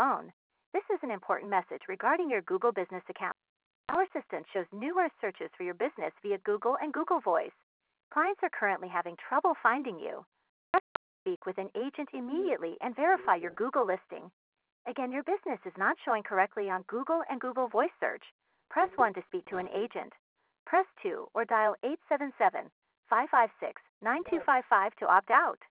phone. This is an important message regarding your Google Business account. Our assistant shows numerous searches for your business via Google and Google Voice. Clients are currently having trouble finding you. Speak with an agent immediately and verify your Google listing. Again, your business is not showing correctly on Google and Google Voice search. Press 1 to speak to an agent. Press 2 or dial 877-556-9255 to opt out.